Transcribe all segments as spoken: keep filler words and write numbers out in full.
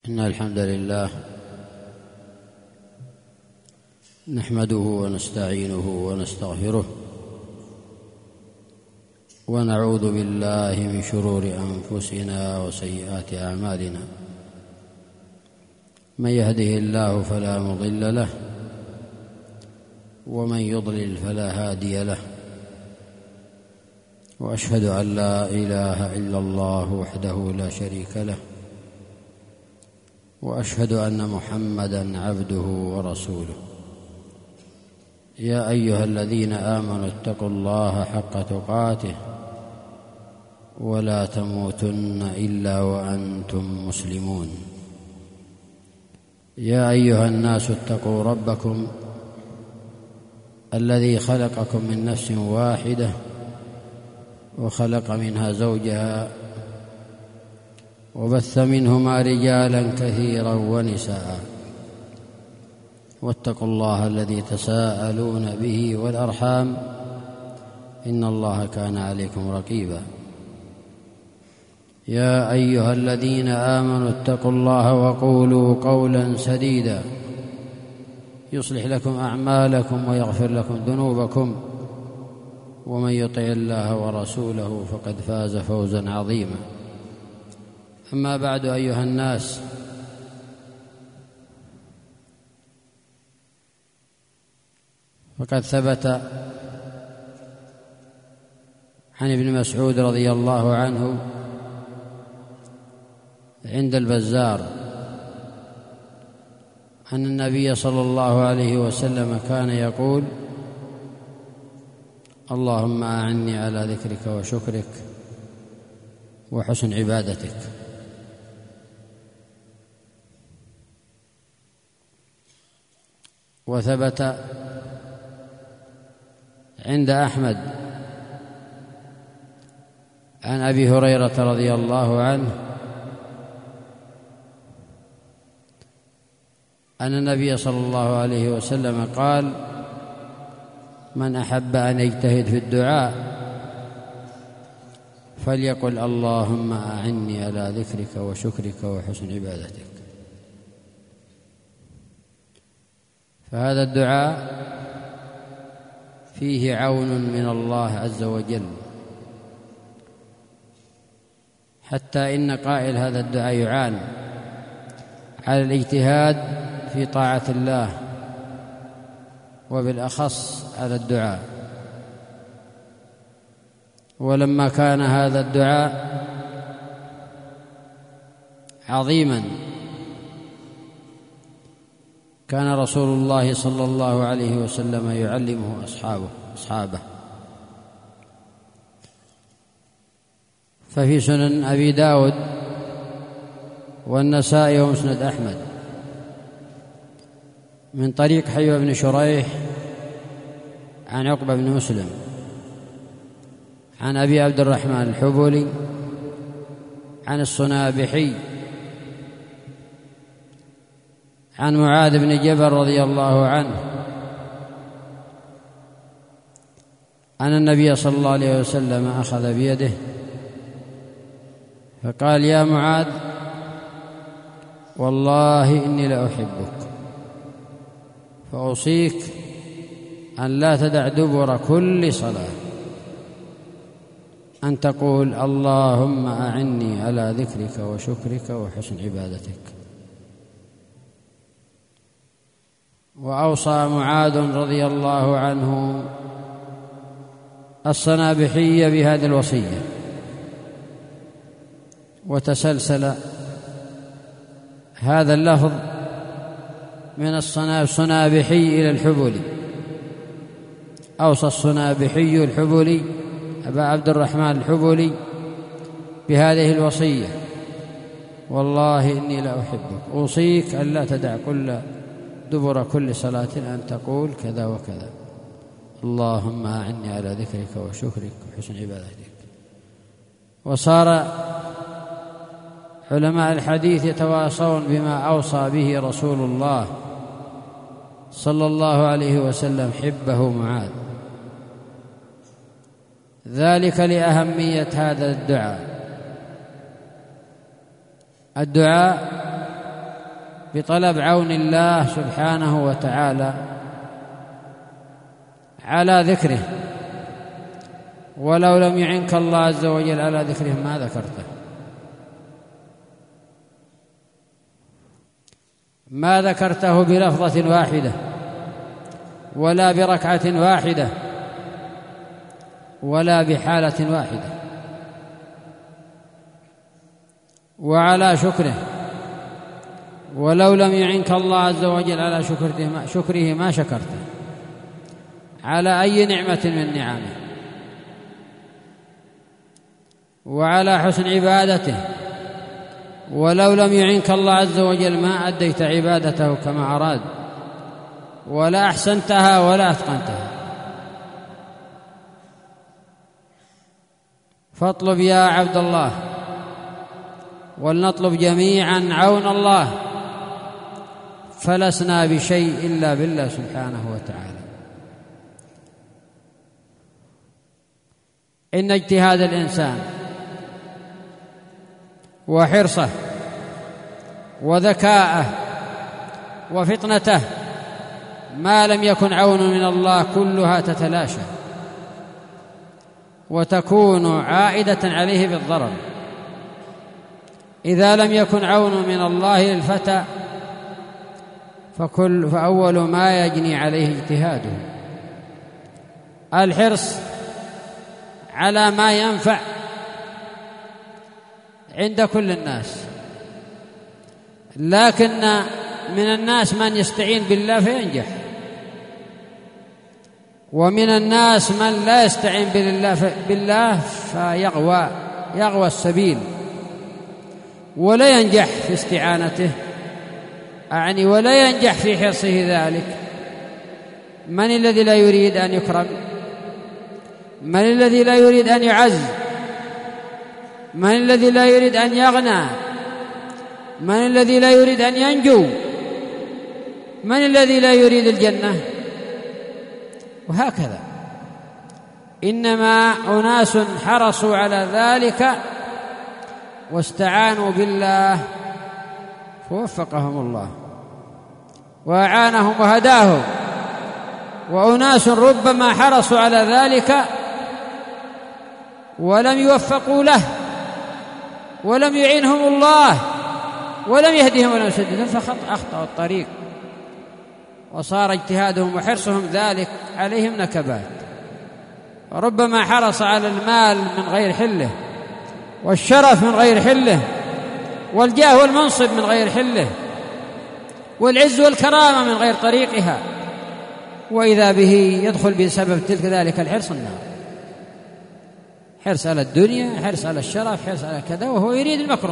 إن الحمد لله نحمده ونستعينه ونستغفره ونعوذ بالله من شرور أنفسنا وسيئات أعمالنا. من يهده الله فلا مضل له ومن يضلل فلا هادي له، وأشهد أن لا إله إلا الله وحده لا شريك له، وأشهد أن محمدًا عبده ورسوله. يا أيها الذين آمنوا اتقوا الله حق تقاته ولا تموتن إلا وأنتم مسلمون. يا أيها الناس اتقوا ربكم الذي خلقكم من نفس واحدة وخلق منها زوجها وبث منهما رجالا كثيرا ونساء، واتقوا الله الذي تساءلون به والأرحام إن الله كان عليكم رقيبا. يا أيها الذين آمنوا اتقوا الله وقولوا قولا سديدا يصلح لكم أعمالكم ويغفر لكم ذنوبكم، ومن يطع الله ورسوله فقد فاز فوزا عظيما. أما بعد، أيها الناس، فقد ثبت عن ابن مسعود رضي الله عنه عند البزار أن النبي صلى الله عليه وسلم كان يقول: اللهم أعني على ذكرك وشكرك وحسن عبادتك. وثبت عند أحمد عن أبي هريرة رضي الله عنه أن النبي صلى الله عليه وسلم قال: من أحب أن يجتهد في الدعاء فليقل اللهم أعني على ذكرك وشكرك وحسن عبادتك. فهذا الدعاء فيه عون من الله عز وجل، حتى إن قائل هذا الدعاء يعان على الاجتهاد في طاعة الله، وبالأخص على الدعاء. ولما كان هذا الدعاء عظيما كان رسول الله صلى الله عليه وسلم يعلمه أصحابه أصحابه ففي سنن أبي داود والنسائي ومسند أحمد من طريق حيوة بن شريح عن عقبة بن مسلم عن أبي عبد الرحمن الحبولي عن الصنابحي عن معاذ بن جبل رضي الله عنه أن النبي صلى الله عليه وسلم أخذ بيده فقال: يا معاذ، والله إني لأحبك، فأوصيك أن لا تدع دبر كل صلاة أن تقول اللهم أعني على ذكرك وشكرك وحسن عبادتك. وأوصى معاذ رضي الله عنه الصنابحي بهذه الوصية، وتسلسل هذا اللفظ من الصنابحي إلى الحبولي. أوصى الصنابحي الحبولي أبا عبد الرحمن الحبولي بهذه الوصية: والله إني لأحبك، أوصيك أن لا تدع كل دبر كل صلاة أن تقول كذا وكذا، اللهم أعني على ذكرك وشكرك وحسن عبادتك. وصار علماء الحديث يتواصون بما أوصى به رسول الله صلى الله عليه وسلم حبه معاذ، ذلك لأهمية هذا الدعاء. الدعاء بطلب عون الله سبحانه وتعالى على ذكره، ولو لم يعنك الله عز وجل على ذكره ما ذكرته، ما ذكرته بلفظة واحدة ولا بركعة واحدة ولا بحالة واحدة. وعلى شكره، ولو لم يعنك الله عز وجل على شكره ما شكرته على أي نعمة من نعمه، وعلى حسن عبادته، ولو لم يعنك الله عز وجل ما أديت عبادته كما أراد، ولا أحسنتها ولا أتقنتها. فاطلب يا عبد الله، ولنطلب جميعا عون الله، فلسنا بشيء إلا بالله سبحانه وتعالى. إن اجتهاد الإنسان وحرصه وذكاءه وفطنته ما لم يكن عون من الله كلها تتلاشى وتكون عائدة عليه بالضرر. إذا لم يكن عون من الله للفتى فكل فأول ما يجني عليه اجتهاده الحرص على ما ينفع عند كل الناس، لكن من الناس من يستعين بالله فينجح، ومن الناس من لا يستعين بالله فيغوى يغوى السبيل ولا ينجح في استعانته، أعني ولا ينجح في حرصه ذلك. من الذي لا يريد أن يكرم؟ من الذي لا يريد أن يعز؟ من الذي لا يريد أن يغنى؟ من الذي لا يريد أن ينجو؟ من الذي لا يريد الجنة؟ وهكذا. إنما أناس حرصوا على ذلك واستعانوا بالله فوفقهم الله وأعانهم وهداهم، وأناس ربما حرصوا على ذلك ولم يوفقوا له ولم يعينهم الله ولم يهدهم ولم يسددهم فأخطأوا الطريق، وصار اجتهادهم وحرصهم ذلك عليهم نكبات. وربما حرص على المال من غير حله، والشرف من غير حله، والجاه والمنصب من غير حله، والعز والكرامة من غير طريقها، وإذا به يدخل بسبب تلك ذلك الحرص النار. حرص على الدنيا، حرص على الشرف، حرص على كذا، وهو يريد المكرمة.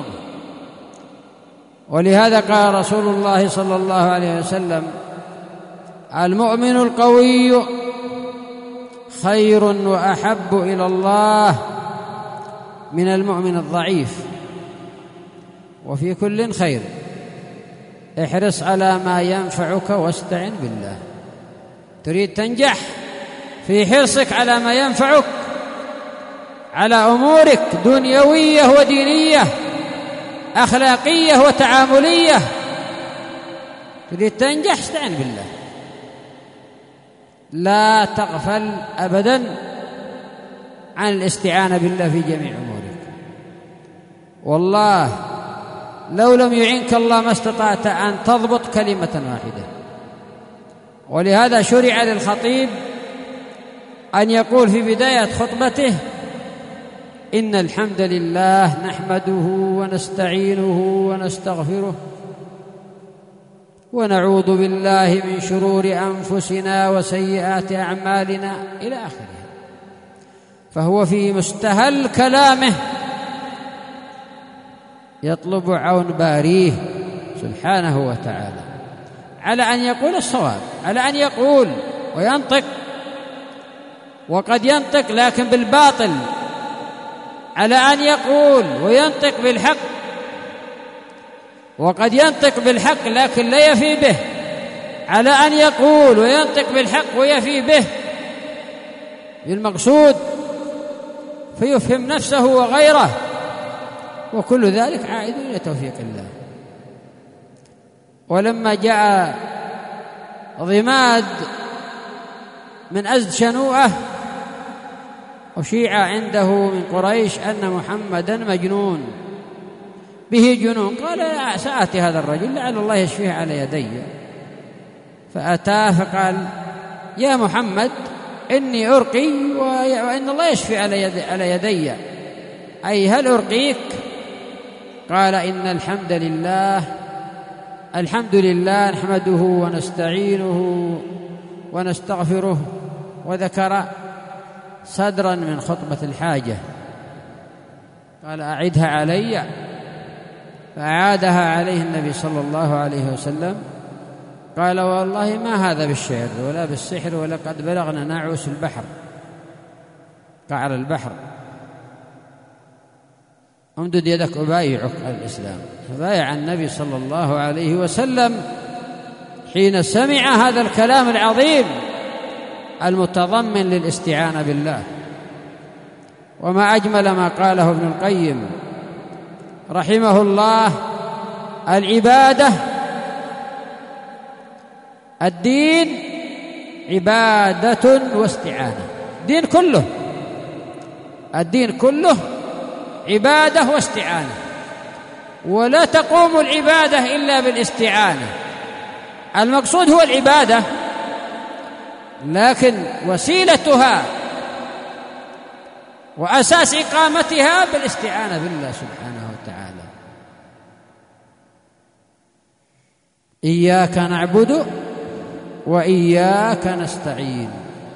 ولهذا قال رسول الله صلى الله عليه وسلم: المؤمن القوي خير وأحب إلى الله من المؤمن الضعيف، وفي كل خير. احرص على ما ينفعك واستعن بالله. تريد تنجح في حرصك على ما ينفعك، على أمورك دنيوية ودينية، أخلاقية وتعاملية، تريد تنجح استعن بالله. لا تغفل أبدا عن الاستعانة بالله في جميع أمورك. والله لو لم يعنك الله ما استطعت أن تضبط كلمة واحدة. ولهذا شرع للخطيب أن يقول في بداية خطبته: إن الحمد لله نحمده ونستعينه ونستغفره ونعوذ بالله من شرور أنفسنا وسيئات أعمالنا إلى آخره. فهو في مستهل كلامه يطلب عون باريه سبحانه وتعالى على أن يقول الصواب، على أن يقول وينطق، وقد ينطق لكن بالباطل، على أن يقول وينطق بالحق، وقد ينطق بالحق لكن لا يفي به، على أن يقول وينطق بالحق ويفي به بالمقصود فيفهم نفسه وغيره، وكل ذلك عائد إلى توفيق الله. ولما جاء ضماد من أزد شنوءة أشيع عنده من قريش أن محمدا مجنون به جنون، قال سآتي هذا الرجل لعل الله يشفيه على يدي. فأتاه فقال يا محمد إني أرقي وإن الله يشفي على يدي، أي هل أرقيك؟ قال إن الحمد لله الحمد لله نحمده ونستعينه ونستغفره، وذكر صدرا من خطبة الحاجة. قال أعدها علي، فأعادها عليه النبي صلى الله عليه وسلم. قال والله ما هذا بالشعر ولا بالسحر، ولقد بلغنا نعوس البحر قعر البحر، امدد يدك أبايعك على الإسلام. فبايع النبي صلى الله عليه وسلم حين سمع هذا الكلام العظيم المتضمن للاستعانة بالله. وما أجمل ما قاله ابن القيم رحمه الله: العبادة الدين عبادة واستعانة. الدين كله الدين كله عبادة واستعانة، ولا تقوم العبادة إلا بالاستعانة. المقصود هو العبادة، لكن وسيلتها وأساس إقامتها بالاستعانة بالله سبحانه وتعالى. إياك نعبد وإياك نستعين.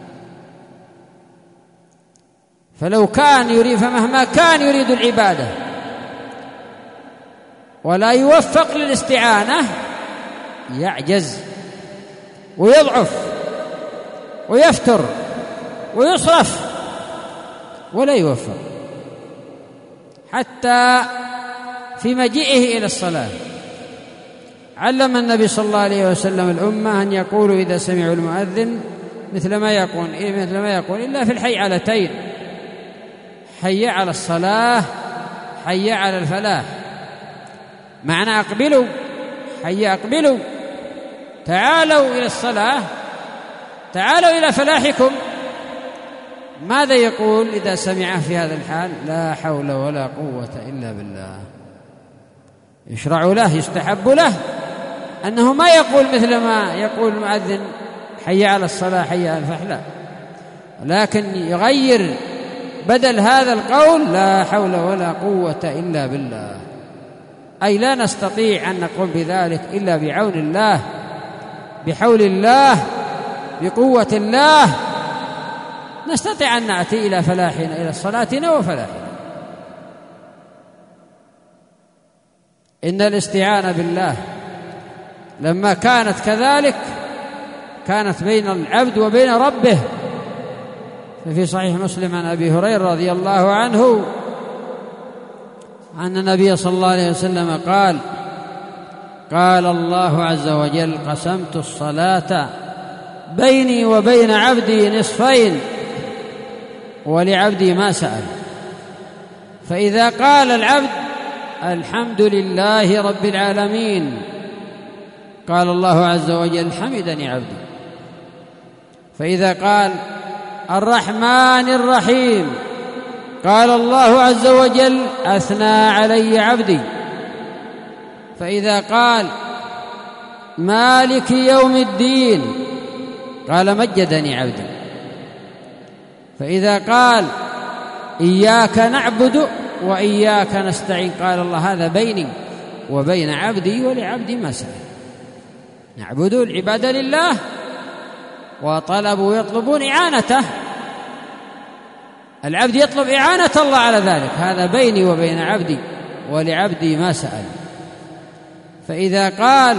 فلو كان يريد فمهما كان يريد العبادة ولا يوفق للاستعانة يعجز ويضعف ويفتر ويصرف ولا يوفق. حتى في مجيئه إلى الصلاة علم النبي صلى الله عليه وسلم الأمة أن يقولوا إذا سمعوا المؤذن مثل ما يقول مثل ما يقول إلا في الحي علتين: حي على الصلاة، حي على الفلاح. معنى أقبلوا، حي أقبلوا، تعالوا إلى الصلاة، تعالوا إلى فلاحكم. ماذا يقول إذا سمعه في هذا الحال؟ لا حول ولا قوة إلا بالله. يشرع له يستحب له أنه ما يقول مثل ما يقول المؤذن حي على الصلاة حي على الفلاح، لا، لكن يغير بدل هذا القول لا حول ولا قوة إلا بالله، أي لا نستطيع أن نقوم بذلك إلا بعون الله، بحول الله، بقوة الله نستطيع أن نأتي إلى فلاحنا، إلى صلاتنا وفلاحنا. إن الاستعانة بالله لما كانت كذلك كانت بين العبد وبين ربه. ففي صحيح مسلم عن أبي هريرة رضي الله عنه أن النبي صلى الله عليه وسلم قال: قال الله عز وجل: قسمت الصلاة بيني وبين عبدي نصفين ولعبدي ما سأل. فإذا قال العبد الحمد لله رب العالمين قال الله عز وجل: حمدني عبدي. فإذا قال الرحمن الرحيم قال الله عز وجل: أثنى علي عبدي. فإذا قال مالك يوم الدين قال: مجدني عبدي. فإذا قال إياك نعبد وإياك نستعين قال الله: هذا بيني وبين عبدي ولعبدي ما سأل. نعبد العبادة لله وطلبوا يطلبون إعانته، العبد يطلب إعانة الله على ذلك، هذا بيني وبين عبدي ولعبدي ما سأل. فإذا قال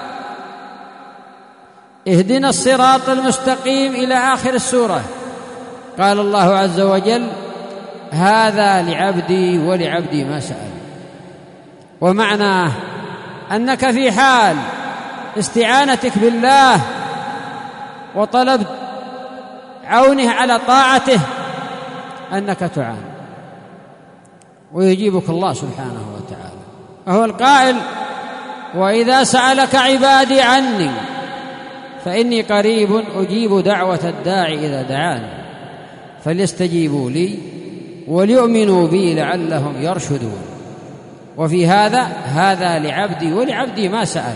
اهدنا الصراط المستقيم إلى آخر السورة قال الله عز وجل: هذا لعبدي ولعبدي ما سأل. ومعناه أنك في حال استعانتك بالله وطلب عونه على طاعته أنك تعان ويجيبك الله سبحانه وتعالى. وهو القائل وإذا سألك عبادي عني فإني قريب أجيب دعوة الداعي إذا دعاني فليستجيبوا لي وليؤمنوا بي لعلهم يرشدون. وفي هذا هذا لعبدي ولعبدي ما سأل.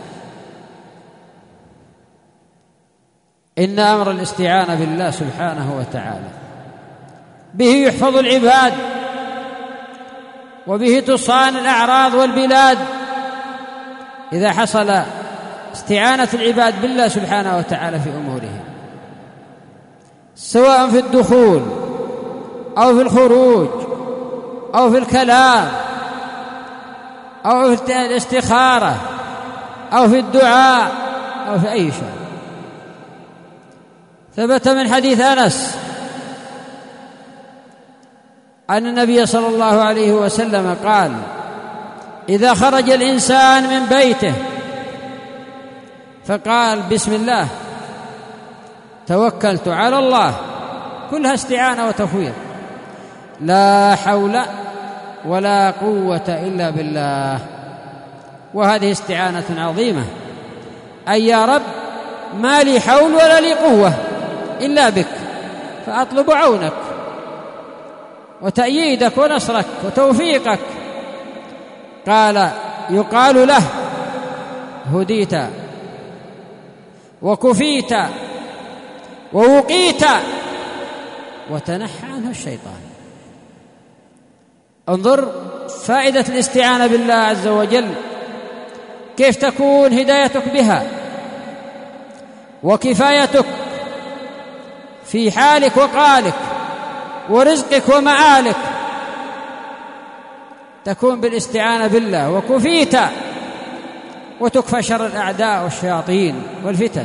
إن أمر الاستعانة بالله سبحانه وتعالى به يحفظ العباد وبه تصان الأعراض والبلاد. إذا حصل استعانة العباد بالله سبحانه وتعالى في أمورهم سواء في الدخول أو في الخروج أو في الكلام أو في الاستخارة أو في الدعاء أو في أي شيء. ثبت من حديث أنس أن النبي صلى الله عليه وسلم قال: إذا خرج الإنسان من بيته فقال بسم الله توكلت على الله، كلها استعانة وتفويض، لا حول ولا قوة إلا بالله، وهذه استعانة عظيمة، أي يا رب ما لي حول ولا لي قوة إلا بك، فأطلب عونك وتأييدك ونصرك وتوفيقك. قال: يقال له: هديت وكفيت ووقيت وتنحى عنه الشيطان. انظر فائدة الاستعانة بالله عز وجل، كيف تكون هدايتك بها وكفايتك في حالك وقالك ورزقك ومآلك، تكون بالاستعانة بالله، وكفيت وتكفى شر الأعداء والشياطين والفتن،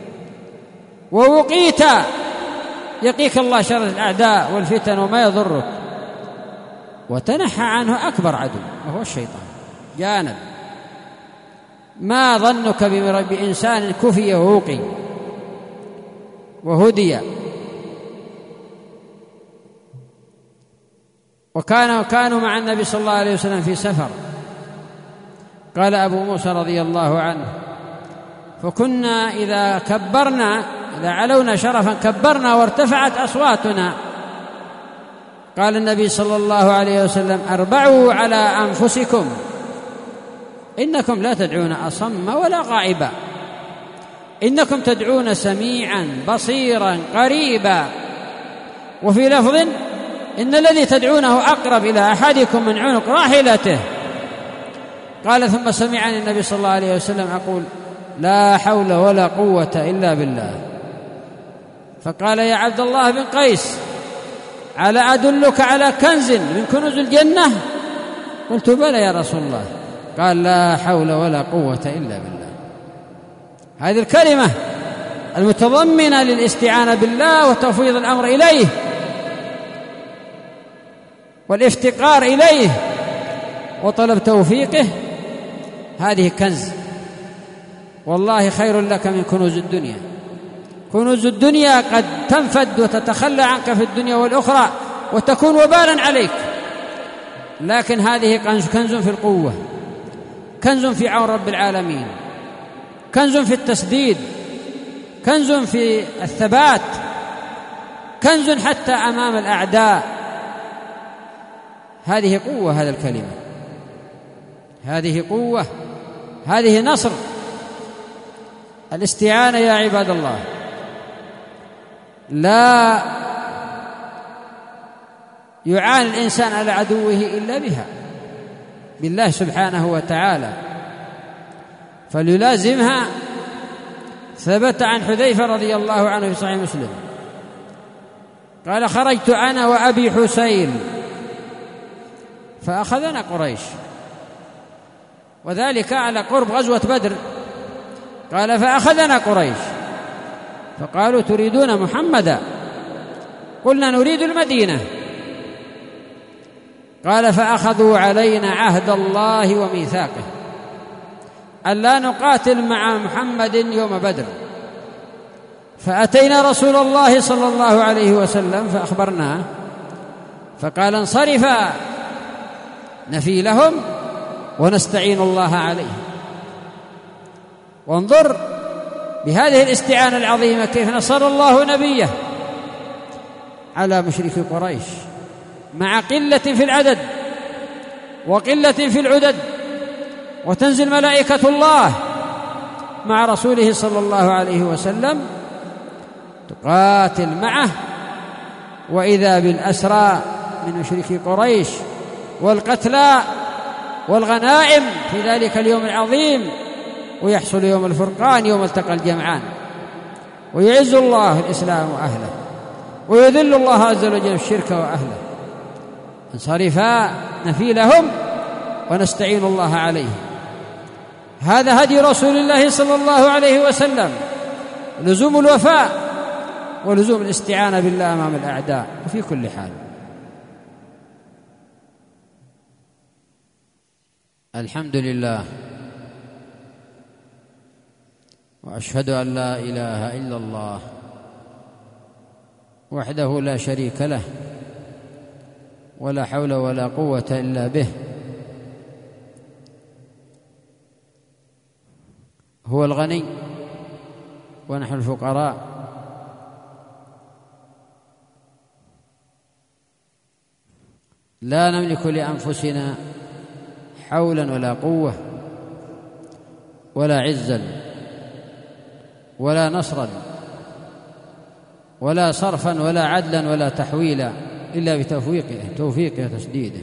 ووقيت يقيك الله شر الأعداء والفتن وما يضرك، وتنحى عنه أكبر عدو وهو الشيطان جانب. ما ظنك بإنسان كفي ووقي وهدي؟ وكانوا كانوا مع النبي صلى الله عليه وسلم في سفر. قال أبو موسى رضي الله عنه: فكنا إذا كبرنا إذا علونا شرفا كبرنا وارتفعت أصواتنا. قال النبي صلى الله عليه وسلم: أربعوا على أنفسكم إنكم لا تدعون أصم ولا غائبا، إنكم تدعون سميعا بصيرا قريبا. وفي لفظ: إن الذي تدعونه أقرب إلى أحدكم من عنق راحلته. قال: ثم سمعني النبي صلى الله عليه وسلم أقول: لا حول ولا قوة إلا بالله. فقال: يا عبد الله بن قيس، ألا أدلك على كنز من كنوز الجنة؟ قلت: بلى يا رسول الله. قال: لا حول ولا قوة إلا بالله. هذه الكلمة المتضمنة للاستعانة بالله وتفويض الأمر إليه والافتقار إليه وطلب توفيقه، هذه كنز والله خير لك من كنوز الدنيا. كنوز الدنيا قد تنفد وتتخلى عنك في الدنيا والأخرى وتكون وبالا عليك، لكن هذه كنز في القوة، كنز في عون رب العالمين، كنز في التسديد، كنز في الثبات، كنز حتى أمام الأعداء. هذه قوة، هذا الكلمة، هذه قوة، هذه نصر. الاستعانة يا عباد الله لا يعاني الإنسان على عدوه إلا بها، بالله سبحانه وتعالى، فليلازمها. ثبت عن حذيفة رضي الله عنه في صحيح مسلم قال: خرجت أنا وأبي حسين فأخذنا قريش، وذلك على قرب غزوة بدر. قال: فأخذنا قريش فقالوا: تريدون محمدا؟ قلنا: نريد المدينة. قال: فأخذوا علينا عهد الله وميثاقه ألا نقاتل مع محمد يوم بدر. فأتينا رسول الله صلى الله عليه وسلم فأخبرناه، فقال: انصرفا نفي لهم ونستعين الله عليه. وانظر بهذه الاستعانة العظيمة كيف نصر الله نبيه على مشركي قريش مع قلة في العدد وقلة في العدد، وتنزل ملائكة الله مع رسوله صلى الله عليه وسلم تقاتل معه، وإذا بالأسرى من مشركي قريش والقتلى والغنائم في ذلك اليوم العظيم، ويحصل يوم الفرقان يوم التقى الجمعان، ويعز الله الإسلام وأهله ويذل الله عز وجل الشرك وأهله. انصرفا نفيلهم ونستعين الله عليه. هذا هدي رسول الله صلى الله عليه وسلم، لزوم الوفاء ولزوم الاستعانة بالله أمام الأعداء وفي كل حال. الحمد لله، وأشهد أن لا إله إلا الله وحده لا شريك له، ولا حول ولا قوة إلا به. هو الغني ونحن الفقراء، لا نملك لأنفسنا حولا ولا قوة ولا عزا ولا نصرا ولا صرفا ولا عدلا ولا تحويلا إلا بتوفيقه توفيقه وتسديده.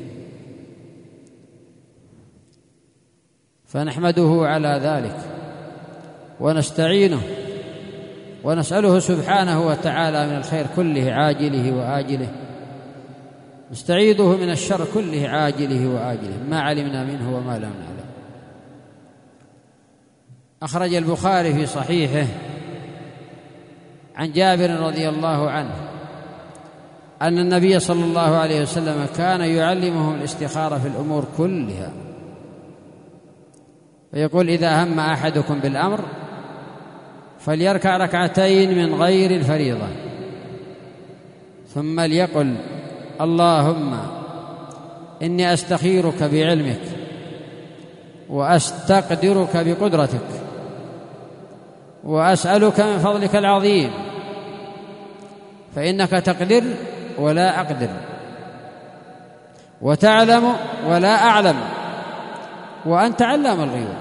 فنحمده على ذلك ونستعينه ونسأله سبحانه وتعالى من الخير كله عاجله وآجله، نستعيذه من الشر كله عاجله وآجله ما علمنا منه وما لم نعلم. أخرج البخاري في صحيحه عن جابر رضي الله عنه أن النبي صلى الله عليه وسلم كان يعلمهم الاستخارة في الأمور كلها، ويقول: إذا هم أحدكم بالأمر فليركع ركعتين من غير الفريضة، ثم ليقل: اللهم إني أستخيرك بعلمك وأستقدرك بقدرتك وأسألك من فضلك العظيم، فإنك تقدر ولا أقدر، وتعلم ولا أعلم، وأنت علام الغيوب.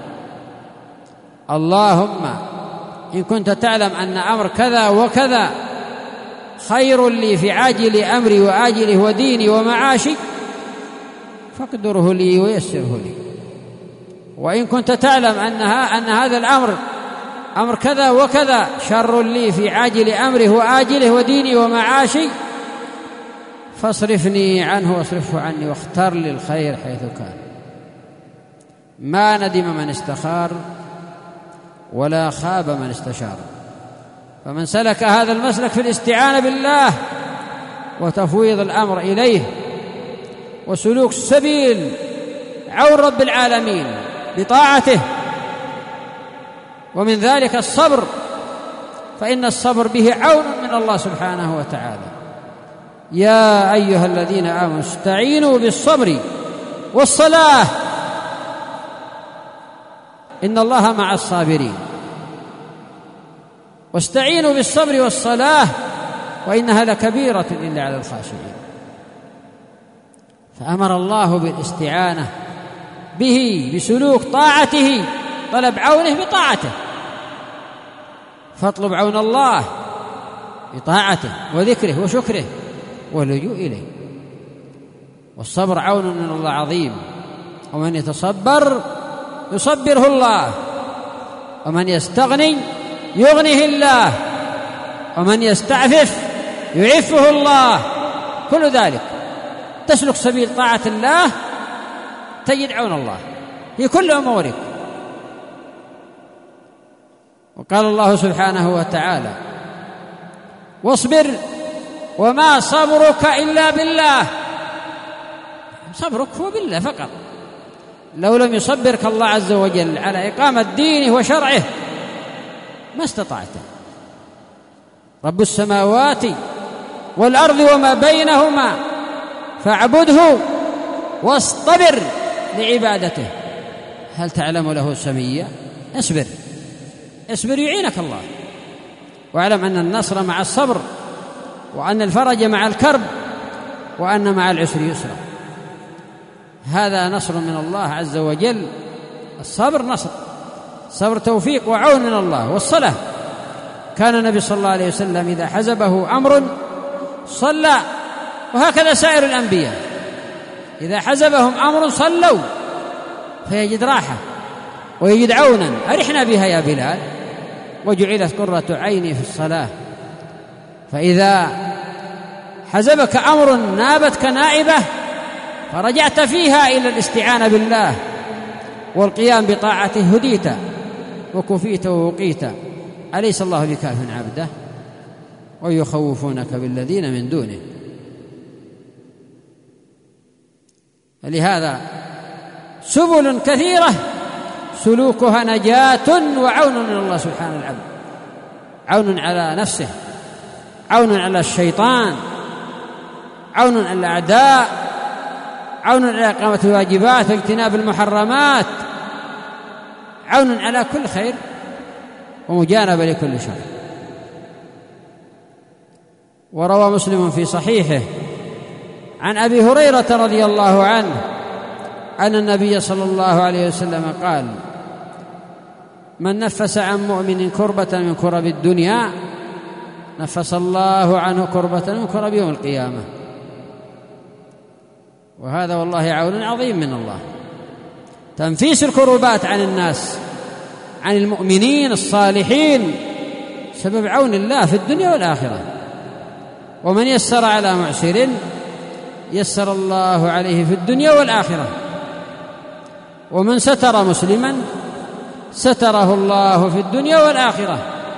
اللهم إن كنت تعلم أن أمر كذا وكذا خير لي في عاجل أمري وآجله وديني ومعاشي فاقدره لي ويسره لي، وإن كنت تعلم أنها أن هذا الأمر أمر كذا وكذا شر لي في عاجل أمره وآجله وديني ومعاشي فاصرفني عنه واصرفه عني واختار لي الخير حيث كان. ما ندم من استخار ولا خاب من استشار. فمن سلك هذا المسلك في الاستعانة بالله وتفويض الأمر إليه وسلوك السبيل عون رب العالمين بطاعته، ومن ذلك الصبر، فإن الصبر به عون من الله سبحانه وتعالى. يا أيها الذين آمنوا استعينوا بالصبر والصلاة إن الله مع الصابرين. واستعينوا بالصبر والصلاة وإنها لكبيرة إلا على الخاشعين. فأمر الله بالاستعانة به بسلوك طاعته، طلب عونه بطاعته، فاطلب عون الله بطاعته وذكره وشكره واللجوء إليه. والصبر عون من الله عظيم، ومن يتصبر يصبره الله، ومن يستغني يغنيه الله، ومن يستعفف يعفه الله. كل ذلك تسلك سبيل طاعة الله تجد عون الله في كل أمورك. وقال الله سبحانه وتعالى: واصبر وما صبرك إلا بالله. صبرك هو بالله فقط. لو لم يصبرك الله عز وجل على إقامة دينه وشرعه ما استطعته. رب السماوات والأرض وما بينهما فاعبده واصطبر لعبادته. هل تعلم له سميا؟ اصبر اصبر يعينك الله، واعلم أن النصر مع الصبر، وأن الفرج مع الكرب، وأن مع العسر يسرا. هذا نصر من الله عز وجل. الصبر نصر، صبر توفيق وعون من الله. والصلاة، كان النبي صلى الله عليه وسلم إذا حزبه أمر صلى، وهكذا سائر الأنبياء إذا حزبهم أمر صلوا، فيجد راحة ويجد عونا. أرحنا بها يا بلال، وجعلت قرة عيني في الصلاة. فإذا حزبك أمر نابتك نائبة فرجعت فيها إلى الاستعانة بالله والقيام بطاعته هديت وكفيت ووقيت. أليس الله بكاف عبده؟ ويخوفونك بالذين من دونه. فلهذا سبل كثيرة سلوكها نجاة وعون من الله سبحانه العبد، عون على نفسه، عون على الشيطان، عون على الأعداء، عون على إقامة الواجبات واجتناب المحرمات، عون على كل خير ومجانبة لكل شر. وروى مسلم في صحيحه عن أبي هريرة رضي الله عنه أن النبي صلى الله عليه وسلم قال: من نفس عن مؤمن كربة من كرب الدنيا نفس الله عنه كربة من كرب يوم القيامة. وهذا والله عون عظيم من الله، تنفيس الكربات عن الناس، عن المؤمنين الصالحين، سبب عون الله في الدنيا والآخرة. ومن يسر على معسر يسر الله عليه في الدنيا والآخرة. ومن ستر مسلما ستره الله في الدنيا والآخرة.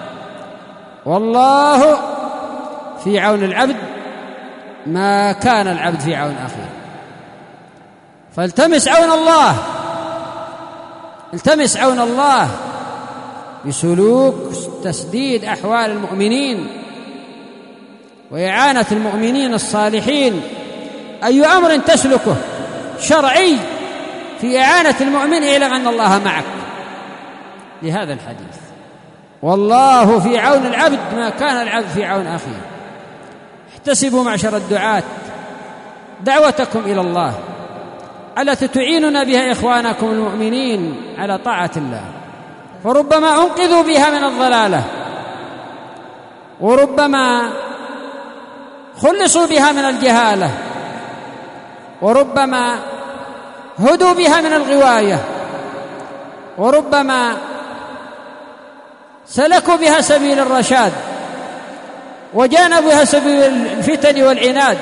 والله في عون العبد ما كان العبد في عون أخيه. فالتمس عون الله، التمس عون الله بسلوك تسديد أحوال المؤمنين وإعانة المؤمنين الصالحين. أي أمر تسلكه شرعي في إعانة المؤمن اعلم أن الله معك، لهذا الحديث: والله في عون العبد ما كان العبد في عون أخيه. احتسبوا معشر الدعاة دعوتكم إلى الله التي تعيننا بها إخوانكم المؤمنين على طاعة الله، فربما أنقذوا بها من الضلالة، وربما خلصوا بها من الجهالة، وربما هدوا بها من الغواية، وربما سلكوا بها سبيل الرشاد وجانبوا بها سبيل الفتن والعناد.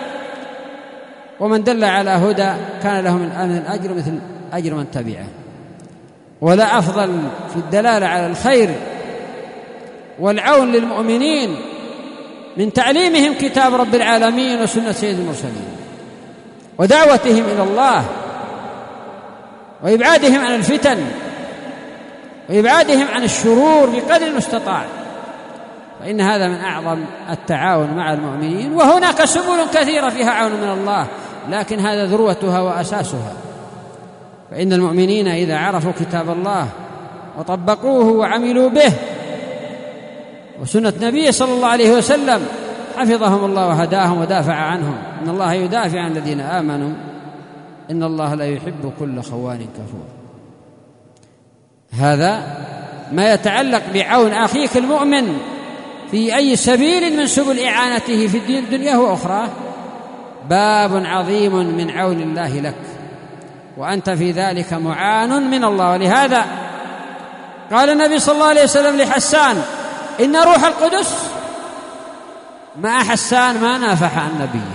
ومن دل على هدى كان له من الأجر مثل أجر من تبعه. ولا أفضل في الدلالة على الخير والعون للمؤمنين من تعليمهم كتاب رب العالمين وسنة سيد المرسلين، ودعوتهم إلى الله، وإبعادهم عن الفتن، وإبعادهم عن الشرور بقدر المستطاع. فإن هذا من أعظم التعاون مع المؤمنين. وهناك سبل كثيرة فيها عون من الله، لكن هذا ذروتها وأساسها. فإن المؤمنين إذا عرفوا كتاب الله وطبقوه وعملوا به وسنة نبيه صلى الله عليه وسلم حفظهم الله وهداهم ودافع عنهم. إن الله يدافع عن الذين آمنوا إن الله لا يحب كل خوان كفور. هذا ما يتعلق بعون أخيك المؤمن في أي سبيل من سبل إعانته في الدين الدنيا وأخرى باب عظيم من عون الله لك، وأنت في ذلك معان من الله. ولهذا قال النبي صلى الله عليه وسلم لحسان: إن روح القدس مع حسان ما نافح عن نبيه.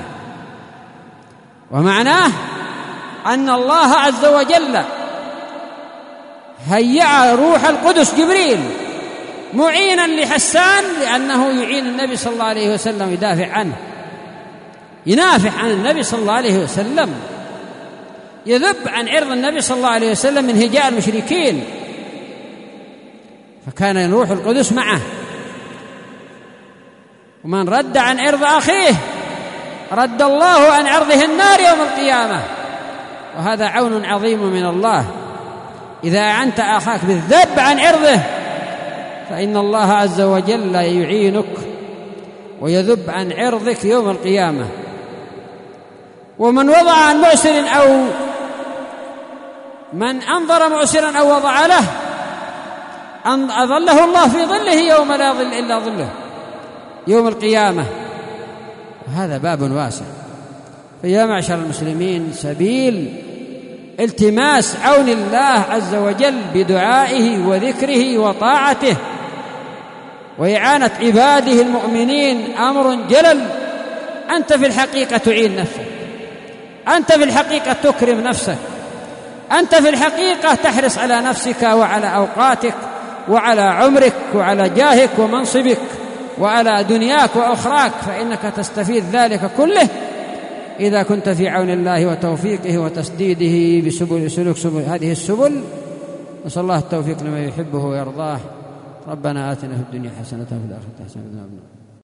ومعناه أن الله عز وجل هيأ روح القدس جبريل معينا لحسان، لأنه يعين النبي صلى الله عليه وسلم، يدافع عنه، ينافح عن النبي صلى الله عليه وسلم، يذب عن عرض النبي صلى الله عليه وسلم من هجاء المشركين. فكان روح القدس معه. ومن رد عن عرض أخيه رد الله عن عرضه النار يوم القيامة. وهذا عون عظيم من الله. إذا أعنت أخاك بالذب عن عرضه فإن الله عز وجل يعينك ويذب عن عرضك يوم القيامة. ومن وضع عن معسر أو من أنظر معسرا أو وضع له أظله الله في ظله يوم لا ظل إلا ظله يوم القيامة. هذا باب واسع. فيا معشر المسلمين، سبيل التماس عون الله عز وجل بدعائه وذكره وطاعته وإعانة عباده المؤمنين أمر جلل. أنت في الحقيقة تعين نفسك، أنت في الحقيقة تكرم نفسك، أنت في الحقيقة تحرص على نفسك وعلى أوقاتك وعلى عمرك وعلى جاهك ومنصبك وعلى دنياك وأخراك، فإنك تستفيد ذلك كله إذا كنت في عون الله وتوفيقه وتسديده بسبل سلوك سبل هذه السبل. نسأل الله التوفيق لما يحبه ويرضاه. ربنا آتنا في الدنيا حسنة وفي الآخرة حسنة وقنا عذاب النار.